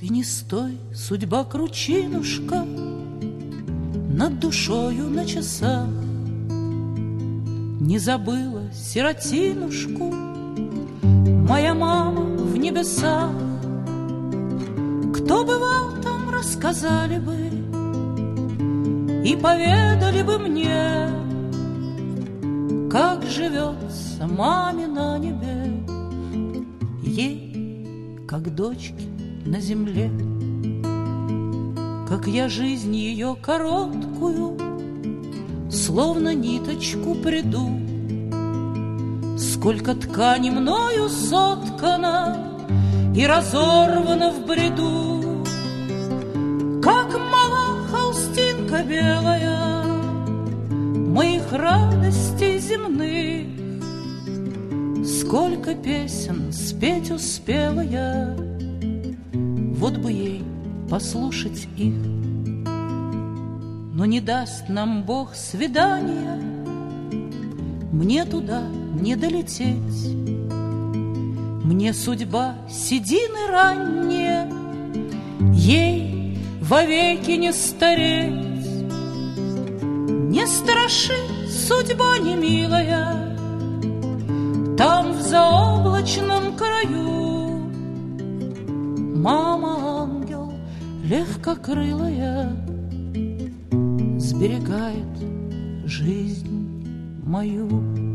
И не стой, судьба, кручинушка над душою на часах. Не забыла сиротинушку моя мама в небесах. Кто бывал там, рассказали бы и поведали бы мне, как живется маме на небе, ей, как дочке на земле. Как я жизнь ее короткую словно ниточку приду, сколько ткани мною соткано и разорвано в бреду. Как мала холстинка белая моих радостей земных, сколько песен спеть успела я, вот бы ей послушать их. Но не даст нам Бог свидания, мне туда не долететь. Мне судьба седины ранние, ей вовеки не стареть. Не страши, судьба немилая, там в заоблачном краю мама ангел легкокрылая сберегает жизнь мою.